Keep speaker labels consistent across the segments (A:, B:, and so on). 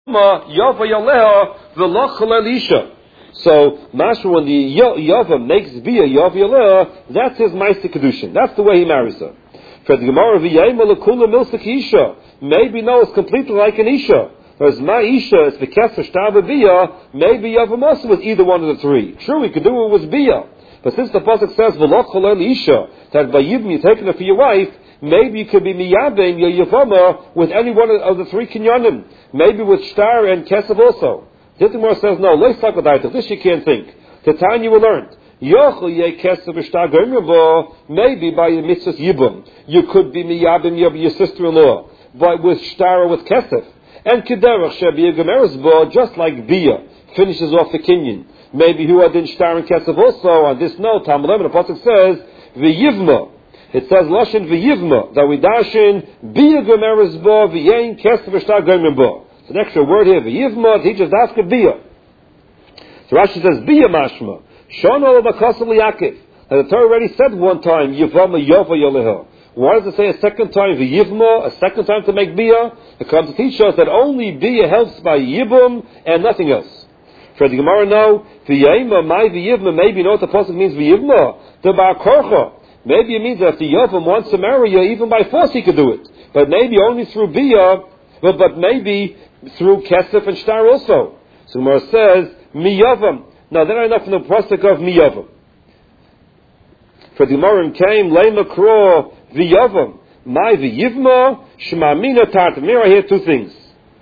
A: Yava Yaleha V'lo Chalel Isha. So, Mashma, when the Yava makes Bia Yava Yaleha, that's his Meister Kedushin. That's the way he marries her. For the Gemara, V'yayma L'kula Milsik Isha. Maybe no, it's completely like an Isha. Whereas my Isha is the Kesser Shtar Bia, maybe Yava Masa was either one of the three. True, we could do it with Bia. But since the Pasuk says, V'lo Chalel Isha, that by Yibim you're taking it for your wife, maybe you could be Miyabim, your Yavama, with any one of the three Kinyanim. Maybe with Shtar and Kesef also. This Gemara says, no, let's talk about this you can't think. The time you will learn. Maybe by your mitzvahs Yibum, you could be Miyabim, your sister-in-law, but with Shtar or with Kesef. And Kederach Shebi Gemerisbo, just like Bia finishes off the Kinyan. Maybe who had in Shtar and Kesef also. On this note, Talmud 11, the Pasuk says, V'yivma. It says Lashon V'yivma, that we dash in Bia Gemerisbo, V'yein Kesef Shtar Gemerisbo. It's an extra word here. V'yivma teaches Dafka Bia. So Rashi says Bia Mashma. Shon Ol Bakasel Yaakov. And the Torah already said one time, Yivama Yova Yoleha. Why does it say a second time, V'yivma, a second time to make Bia? It comes to teach us that only Bia helps by Yibum and nothing else. For the Gemara, no, V'yayma, my V'yivma, maybe you know what the Pasuk means, V'yivma, the Bar Korcha. Maybe it means that if the Yavam wants to marry you, even by force he could do it. But maybe only through Bia, but maybe through Kesef and Shtar also. So Gemara says, Miyavam. Now, they're not enough from the Pasuk of Miyavam. For the Gemara came, Lema Kro, V'yavam, my V'yivma, Shemamina Tartam. Here I hear two things.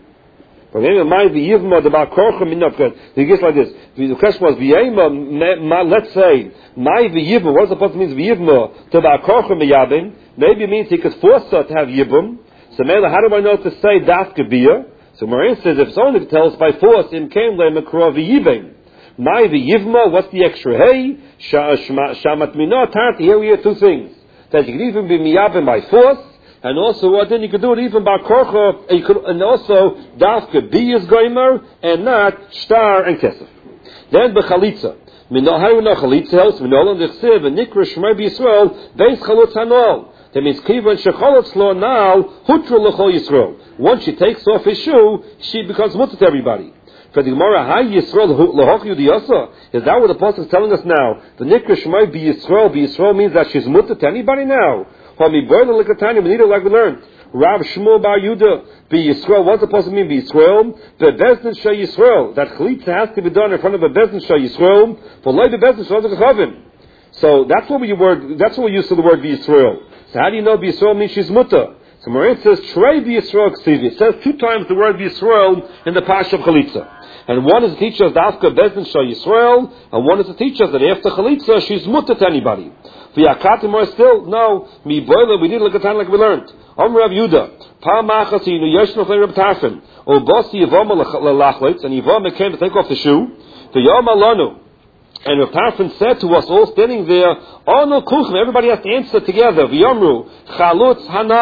A: For the my V'yivma, the Ba'korcha Minah. He gets like this. The question was, V'yayma, let's say, my V'yivma, what does the Pasuk mean, V'yivma, the Ba'korcha Miyabim? Maybe it means he could force her to have Yibum. So, Mela, how do I know to say Dafka Bia? So, Marin says, if it's only to tell us by force, in came Lema Kro V'yivim. My V'yivma, what's the extra? Hey, Shamat Minah Tarti. Here we hear two things. That you could even be miyabim by force, and also then you could do it even by korcha, and also dafka bi is goimer, and not shtar and kesef. Then b'chalitza. How do we know chalitza helps? We know in the chsiv and nikra shmei b'Yisrael beis chalutz hanol. That means kivan shechalutz lo nal hutra l'chol Yisrael. Once she takes off his shoe, she becomes mutter to everybody. For the Gemara, Hay Yisrael lahoch yudiyasa. Is that what the Apostle is telling us now? The nikra shmei b'Yisrael means that she's mutter to anybody now. Hami burn the likatani, we need it like we learned. Rav Shmuel Bar Yudah b'Yisrael. What does the Apostle mean b'Yisrael? The bezdin shel Yisrael. That chalitza has to be done in front of a bezdin shel Yisrael. For like the bezdin shel Yisrael. So that's what we use for the word b'Yisrael. So how do you know b'Yisrael means she's mutter? So Marin says Trey b'Yisrael ksivi. It says two times the word b'Yisrael in the Parsha of Chalitza. And one is to teach us Dafka Bezdin Shal Yisrael, and one is to teach us that after Chalitza, she's mutter to anybody. For Yakatim are still, no, mi boiler, we need to look at time like we learned. Rav Yudah, Pa Machasinu, Yeshno Chlei Reb Tarfin, O Bosi Yivoma Lachlitz, and Yivoma came to take off the shoe, the Yom Alonu. And Reb Tarfin said to us all standing there, Oh no Kuchim, everybody has to answer together, V'yomru, Chalutz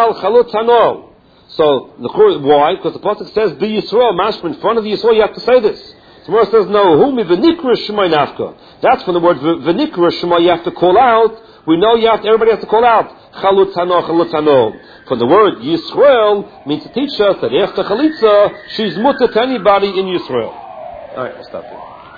A: Hanal. So, why? Because the Pasuk says, Be Yisrael, Mashma, in front of the Yisrael, you have to say this. So, Gemara says, no, Humi v'nikra shemay nafka. That's from the word v'nikra shemay, you have to call out. We know everybody has to call out. Chalutz hano. From the word Yisrael, means to teach us that after Chalitza, she's mutter to anybody in Yisrael. Alright, I'll stop here.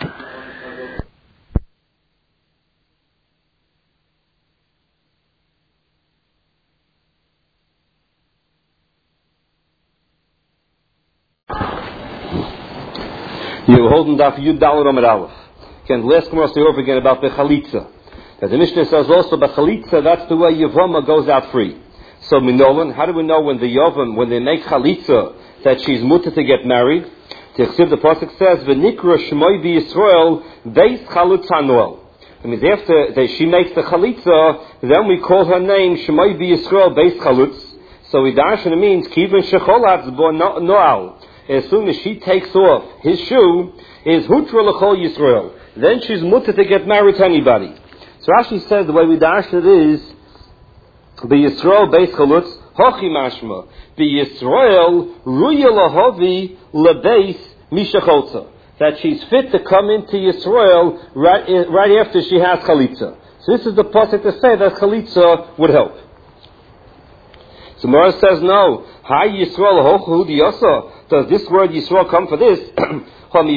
A: You're holding Daf Yud Daled Amud Aleph. Again, the last Gemara over again about the Chalitza. That the Mishnah says also, but Chalitza, that's the way Yavama goes out free. So, Minolan, how do we know when they make Chalitza, that she's mutter to get married? The Pasuk says, V'nikra Shmoi b'Yisrael, Beis Chalutz Hanuel. That means after she makes the Chalitza, then we call her name Shmoi b'Yisrael, Beis Chalutz. So, it means, Kivan Shecholatz Bo Noal. As soon as she takes off his shoe, is Hutra L'chol Yisrael. Then she's mutter to get married to anybody. So Rashi says the way we dash it is, B'Yisrael Beis Chalutz, Hochi Mashma. B'Yisrael Ruya Lahavi Lebeis Mishacholza. That she's fit to come into Yisrael right after she has Chalitza. So this is the pasuk to say that Chalitza would help. So Mara says no. Hi Yisrael hochu diyasa. Does this word Yisrael come for this? Rav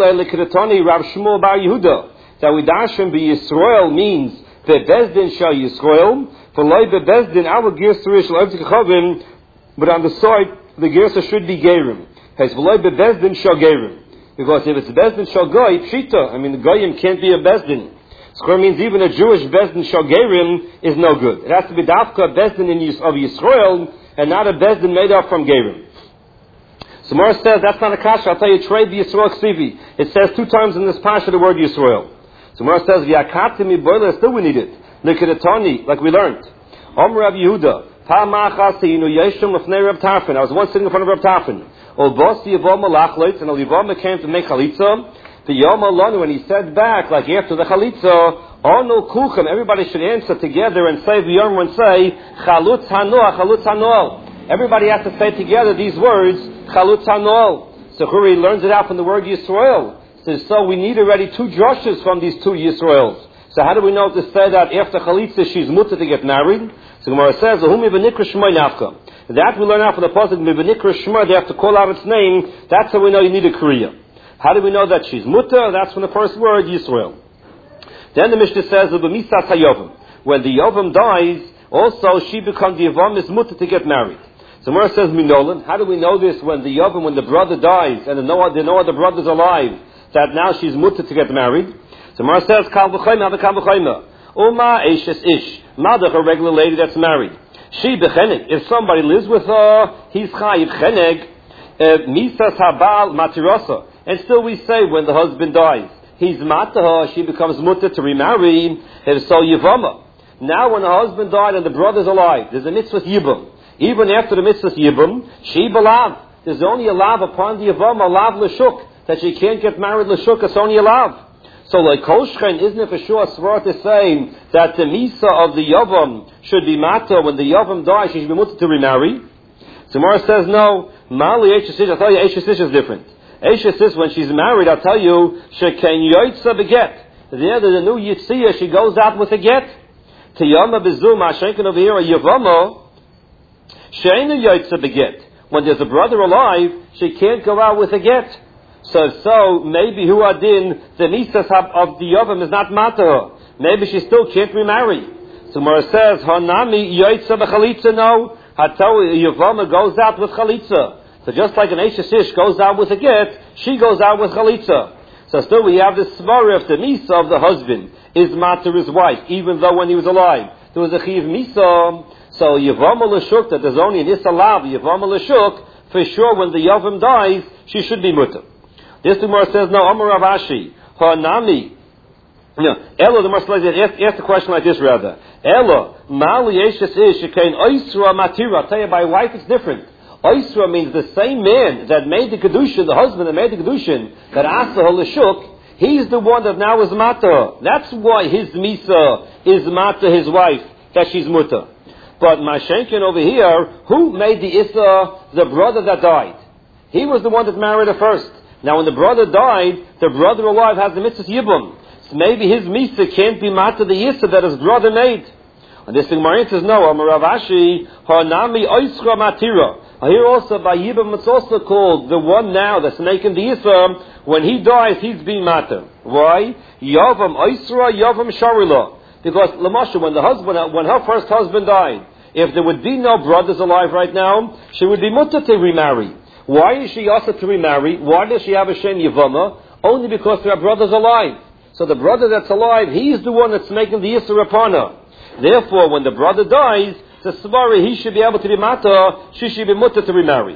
A: Shmuel Bar Yehuda. That we dashim be Yisrael means the Bezdin shall Yisrael. For loy be Bezdin our Girsurish Chavim. But on the side the Girsa should be Gerim. Has loy be Bezdin shall Gerim. Because if it's Bezdin shall Goy, Pshita. I mean the Goyim can't be a Bezdin. So it means even a Jewish Bezdin shall Gerim is no good. It has to be Dafka Bezdin of Yisrael and not a Bezdin made up from Gerim. So Mara says that's not a kasha. I'll tell you, trade the Yisrael Ksivi. It says 2 times in this pasha the word Yisrael. So Mara says, V'yakatimi boiler, still we need it. Likidatoni, like we learned. Rav Yehuda, Pa'machasinu Yeshim Lefnei Reb Tarfon. I was once sitting in front of Reb Tarfon. Olbos Yivom Malachloitz, and Olivoma came to make chalitza. The Yom Alonu, when he said back, like after the chalitza, Onu Kuchem, everybody should answer together and say, V'yom and say, Chalutz Hanoah, Chalutz Hanoah. Everybody has to say together these words, Chalutz Hanoah. So Huri learns it out from the word Yisrael. So we need already 2 drushes from these 2 Yisraels. So how do we know to say that after Chalitza she's mutter to get married? So Gemara says, that we learn out from the pasuk Mivanikra Shema, they have to call out its name. That's how we know you need a Kriya. How do we know that she's mutter? That's from the first word, Yisrael. Then the Mishnah says, when the Yovam dies, also she becomes the Yavam is mutter to get married. So Gemara says, Minolan, how do we know this when the Yovam, when the brother dies, and there are no other brothers alive, that now she's mutter to get married? So Gemara says, Kal v'chayma, Kal v'chayma. Uma Eishes Ish. Madach, a regular lady that's married. She b'cheneg. If somebody lives with her, he's chayiv cheneg. Misas habal matirasa. And still we say when the husband dies, he's matah, she becomes mutter to remarry. And so yivama. Now when the husband died and the brother's alive, there's a mitzvah yibum. Even after the mitzvah yibum, she belav. There's only a lav upon the yivama, a lav l'shuk, that she can't get married l'shuk, it's only a lav. So like Kolshchen, isn't it for sure Svar to say that the Misa of the Yavam should be Mata, when the Yavam dies, she should be mutter to remarry? So Mara says no, Mali Eishesish, I'll tell you Eishesish is different. Eishesish, when she's married, I'll tell you, Sheken Yoitza beget. There, the new Yitzia, she goes out with a get. Tiyama Bezum, Ashenken over here, a Yavama, Sheina Yoitza beget. When there's a brother alive, she can't go out with a get. So maybe who adin the misas of the Yavam is not matter. Maybe she still can't remarry. So Mara says, Hanami Yoitza b'chalitza, no. Hatau Yavama goes out with chalitza. So just like an Eishesish goes out with a get, she goes out with chalitza. So still we have the svara of the misa of the husband is matter his wife, even though when he was alive there was a chiv misa. So Yavama l'shuk, that there's only an isalav Yavama l'shuk, for sure when the Yavam dies, she should be mutter. This Gemara says, no, Amar Rav Ashi, Hanami. No, Elo, the Gemara says, ask the question like this rather. Elo, Mali Eishes Ish, Shekain Oisra Matira. I'll tell you, by wife it's different. Oisra means the same man that made the Kedushin, the husband that made the Kedushin, that Asa Halashuk, he's the one that now is Mata. That's why his Misa is Mata, his wife, that she's Muta. But Mashenkin over here, who made the Issa, the brother that died? He was the one that married her first. Now when the brother died, the brother alive has the mitzvah yibum. So maybe his misa can't be mata the yisa that his brother made. And this thing Marin says, no, Amar Rav Ashi, Hanami Oisra Matira. Here also by yibum it's also called the one now that's making the yisa, when he dies he's being mata. Why? Yavam Oisra, Yavam Sharila. Because Lamasha, when her first husband died, if there would be no brothers alive right now, she would be mutter to remarry. Why is she also to remarry? Why does she have a Shem Yavama? Only because there are brothers alive. So the brother that's alive, he's the one that's making the Yisra upon her. Therefore, when the brother dies, the Svari, he should be able to be Mata, she should be Mutter to remarry.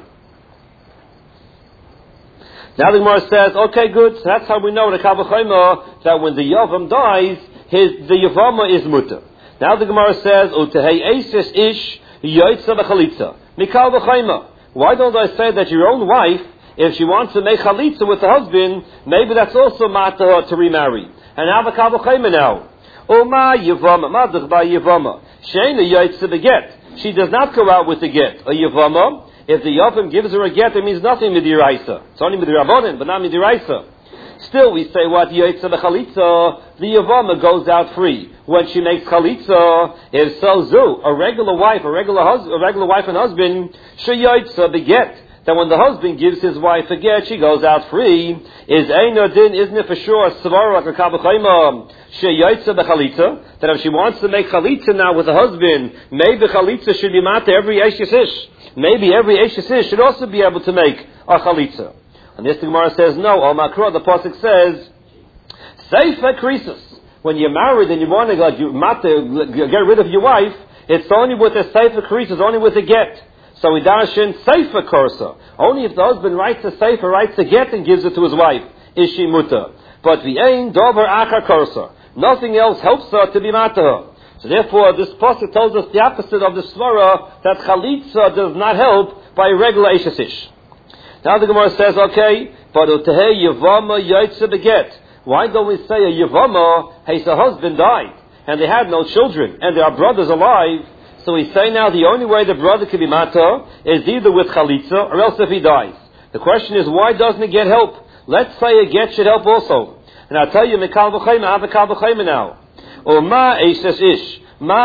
A: Now the Gemara says, okay, good, so that's how we know the Kavachayma, that when the Yavam dies, the Yavama is Mutter. Now the Gemara says, Utehei Eises Ish, Yoitza B'chalitza, Mikal V'chayma. Why don't I say that your own wife, if she wants to make chalitza with the husband, maybe that's also mata her to remarry. And have a kavachayma now. Oma yivama, madach by yivama. Sheina yaitza beget. She does not go out with the get. A yivama, if the yavam gives her a get, it means nothing midiraisa. It's only midirabonin, but not midiraisa. Still, we say what Yaitza B'Chalitza, the Yavama goes out free when she makes Chalitza. If so, Zu, a regular wife and husband, Sheyaitza Beget, that when the husband gives his wife a get, she goes out free. Is Eino Din, isn't it for sure, Svara like a Kabbalayma, Sheyaitza B'Chalitza, that if she wants to make Chalitza now with the husband, maybe Chalitza should be mata every Eishes Ish. Maybe every Eishes Ish should also be able to make a Chalitza. And this Gemara says, no, Al Makra, the Pasuk says, Seifa Krisus. When you're married and you want to get rid of your wife, it's only with a Seifa Krisus, only with a get. So we darshan Seifa Korsa. Only if the husband writes a Seifa, writes a get and gives it to his wife, is she muta. But the ain dover akar Korsa. Nothing else helps her to be mata. So therefore, this Pasuk tells us the opposite of the Svara, that Chalitza does not help by regular Eishasish. Now the Gemara says, okay, but Utehei Yavama Yaitza Beget. Why don't we say a Yavama, his husband died, and they had no children, and there are brothers alive? So we say now the only way the brother can be mata is either with Chalitza, or else if he dies. The question is, why doesn't he get help? Let's say a get should help also. And I'll tell you, Mikal B'Chayma, I have a Kal B'Chayma now. Ma Eishes Ish.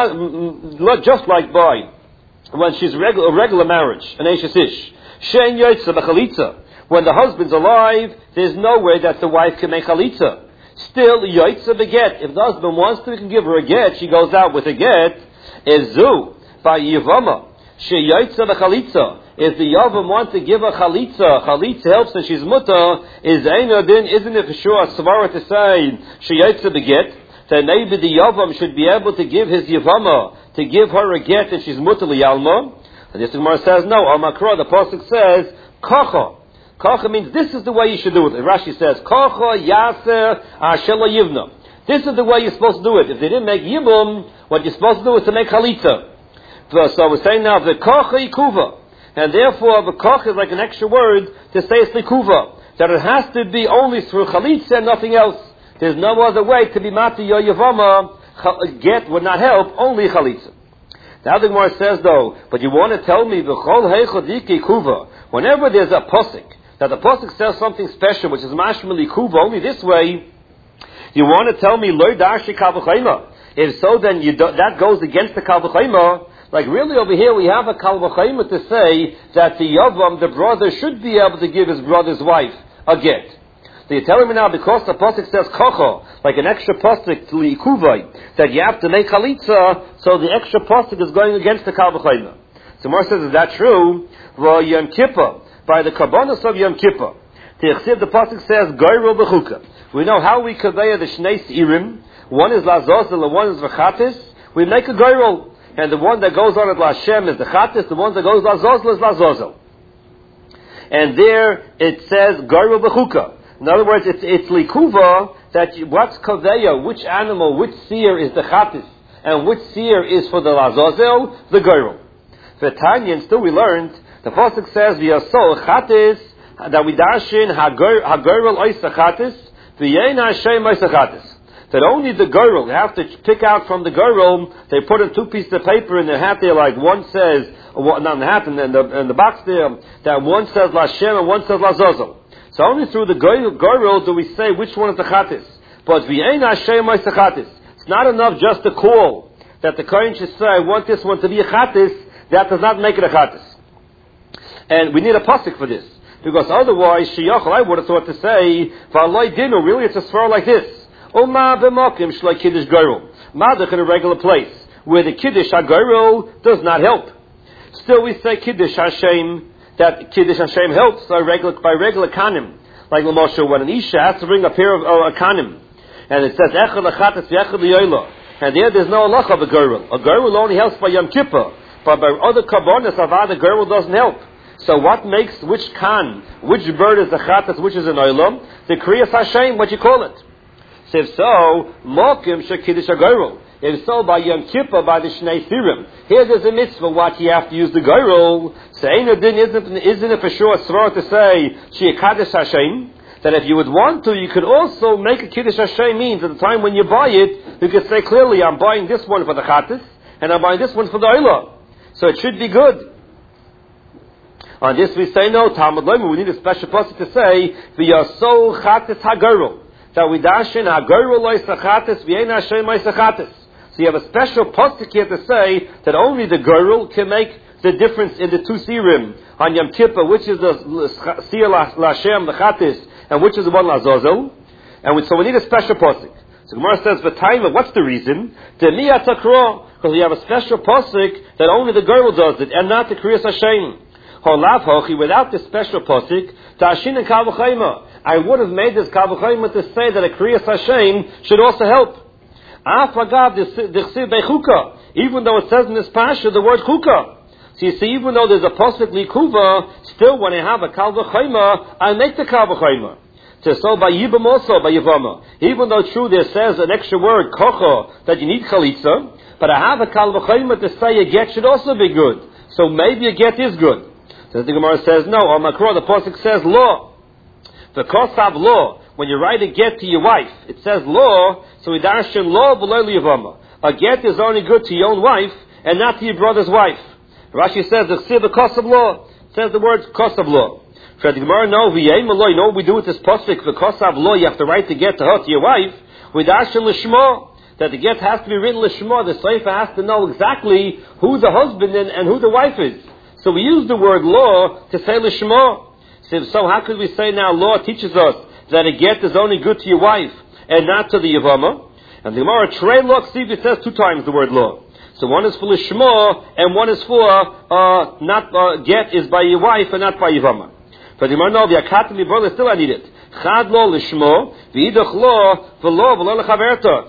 A: Just like by, when she's a regular marriage, an Eishes Ish. Shein Yaitza B'Chalitza. When the husband's alive, there's no way that the wife can make Chalitza. Still, Yaitza Beget. If the husband wants to, he can give her a get. She goes out with a get. Is Zu by Yavama. She Yaitza B'Chalitza. If the Yavam wants to give a Chalitza helps and she's muta. Is Eina Din, isn't it for sure a Svara to say She Yaitza Beget? That maybe the Yavam should be able to give his Yavama to give her a get and she's muta liyalma. And this Gemara says, no, Al Makra, the Pasuk says, Kacha. Kacha means this is the way you should do it. Rashi says, Kacha Yaser Ashela Yivna. This is the way you're supposed to do it. If they didn't make Yibum, what you're supposed to do is to make Chalitza. So we're saying now, the Kacha Yikuva. And therefore, the Kacha is like an extra word to say it's Likuva. That it has to be only through Chalitza and nothing else. There's no other way to be Mati Yo Yavama. Get would not help, only Chalitza. Now the Gemara says though, but you want to tell me, whenever there's a posik, that the posik says something special, which is mashmali kuva, only this way, you want to tell me, loy darshi kal v'chayma. If so, then that goes against the kal v'chayma. Like really over here, we have a kal v'chayma to say that the yavam, the brother, should be able to give his brother's wife a get. So you're telling me now, because the pasuk says kocha, like an extra pasuk to likuvay, that you have to make chalitza, so the extra pasuk is going against the kal v'chayma. So Mar says, is that true? Well, Yom Kippur, by the kabbanas of Yom Kippur, the pasuk says goyro b'chuka. We know how we convey the shnei irim. One is lazozel and one is v'chatis. We make a goyro, and the one that goes on at Lashem is the chatis. The one that goes lazozel is lazozel. And there it says goyro b'chuka. In other words, it's likuva that what's kaveya, which animal, which seer is the chatis, and which seer is for the lazozel, the goyro. For Tanya, and still we learned, the pasuk says v'yasol chatis, that we darshin hagoyrel oisa chatis, v'yein Hashem oisa chatis. That only the goyrel, they have to pick out from the goyrel, they put in two pieces of paper in their hat there, like one says, not in the hat, and then in the box there, that one says Lashem and one says Lazozel. So only through the goyrel do we say which one is the chatis. But v'yein Hashem oisa chatis. It's not enough just to call that the kohen should say, I want this one to be a chatis. That does not make it a chatis. And we need a pasuk for this. Because otherwise, shiyachal, I would have thought to say, v'aloi dinu, really it's a svara like this. Oma b'mokim shlai kiddush goyrel. Madach in a regular place, where the kiddush ha-goyrel does not help. Still we say kiddush Hashem, that kiddush Hashem helps by regular kanim. Like Lamosha, when an isha has to bring a pair of a kanim. And it says, echad l'chatas v'echad l'yoyla. And there's no halacha of a goyrel. A goyrel only helps by Yom Kippur. But by other kabbonas, the goyrel doesn't help. So what makes which bird is the chatas, which is an oilam? The kriyas Hashem, what you call it. So if so, mokim shekiddush goyrel. If so, by Yom Kippur, by the Shnei Sirim, here there's a mitzvah what you have to use the goyrel. So isn't it for sure a svara to say she kaddish Hashem? That if you would want to, you could also make a kiddush Hashem. Means at the time when you buy it, you could say clearly, I'm buying this one for the chatas, and I'm buying this one for the oilam. So it should be good. On this we say no, Talmud Loimer, we need a special pasuk to say, V'yaso chatis hagirul. That we dashin hagirul loy sachatis, v'yein Hashem loy sachatis. So you have a special pasuk here to say that only the girl can make the difference in the two serim on Yom Kippur, which is the seer Lashem, the chatis, and which is the one Lazozel. And so we need a special pasuk. So Gemara says, "V'taima, what's the reason? Demiyat takro, because we have a special pasuk that only the girl does it, and not the Kriyas Hashem. Holav hochi, without this special pasuk, ta'ashin and kal v'chayma. I would have made this kal v'chayma to say that a Kriyas Hashem should also help. Af agav d'chsiv bechuka, even though it says in this pasha the word chuka. So you see, even though there's a pasuk likuva, still when I have a kal v'chayma, I make the kal v'chayma. So by Yibam also, by Yivama. Even though true there says an extra word, kocha, that you need chalitza, but I have a kal v'chayma to say a get should also be good. So maybe a get is good. So the Gemara says, no, on Makro, the pasuk says law. The kosav law, when you write a get to your wife, it says law, so we darshan law v'lo liyavama. A get is only good to your own wife, and not to your brother's wife. Rashi says, the kosav law, says the word kosav law. For the Gemara, no, you know what we do with this pasuk, the kosav law, you have to write the get to her, to your wife, we darshan l'shmo, that the get has to be written l'shmo, the seifa has to know exactly who the husband and who the wife is. So we use the word law to say l'shmo. So how could we say now law teaches us that a get is only good to your wife and not to the Yavama? And the Gemara Trei Law Ksiv, it says two times the word law. So one is for l'shmo and one is for not get is by your wife and not by Yavama. But the Gemara no, the Akatim Yivama still I need it. Chad law l'shmo, v'idach law v'lo l'chaverta.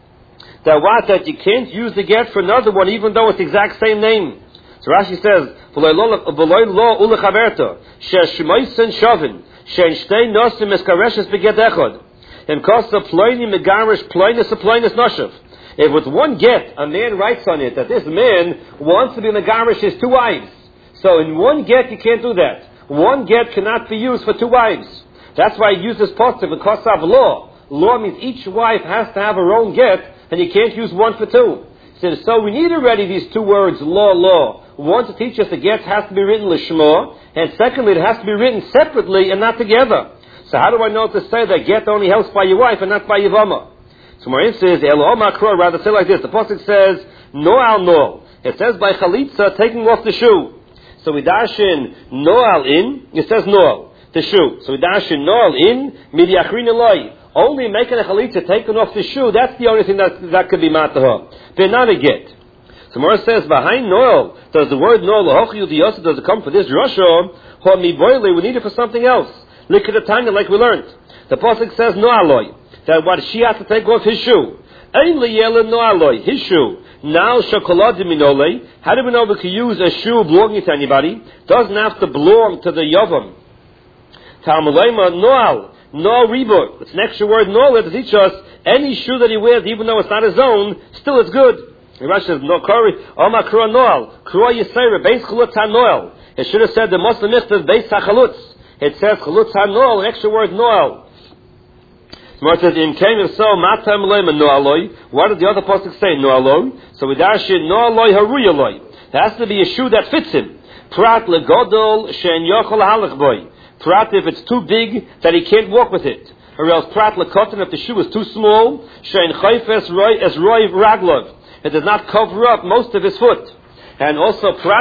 A: That you can't use the get for another one even though it's the exact same name. So Rashi says, "V'loy lo ulechaverta she'shmoisen shavin she'nshtei nosim eskareshes beget echad and kosa ploini megarish ploinis ploinis noshav." If with one get a man writes on it that this man wants to be megarish his two wives, so in one get you can't do that. One get cannot be used for two wives. That's why I use this pasuk because of law. Law means each wife has to have her own get, and you can't use one for two. So we need already these two words, law. One, to teach us the get has to be written l'shmo, and secondly, it has to be written separately and not together. So how do I know to say that get only helps by your wife and not by Yavama? So Marim says, rather say like this. The pasuk says, no'al no'al. It says by chalitza, taking off the shoe. So we dash in no'al in, it says no'al, the shoe. So we dash in no'al in, midyachrin eloi. Only making a chalitza, taking off the shoe, that's the only thing that could be matahah. But not a get. So Mora says, behind noel, does the word noel, does it come for this Rasha, or miboile, we need it for something else. Look at the Tanya like we learned. The pasuk says noaloi, that what she has to take off his shoe. Ein liyela noaloi, his shoe. Now shokoladim minole, how do we know we can use a shoe belonging to anybody? Doesn't have to belong to the yavam. Talmulema noal. No reboot. It's an extra word, no, to teach us any shoe that he wears, even though it's not his own, still it's good. The Rashi says, no, Kori, Oma Kro Noel, Kro Yisera, Beis Chalutz HaNoel. It should have said the Muslim Mitzvah, Beis HaChalutz. It says Chalutz HaNoel, an extra word, Noel. It says, in came if so, Matam Leima Noeloi. What did the other pasuk say, Noeloi? So we dash in Noeloi Haruyaloi. There has to be a shoe that fits him. Prat Legodol, Shen Yochol Halach Boy. Prat if it's too big that he can't walk with it, or else prat lekotin if the shoe is too small. Shein chayfes roy as roy raglov, it does not cover up most of his foot, and also prat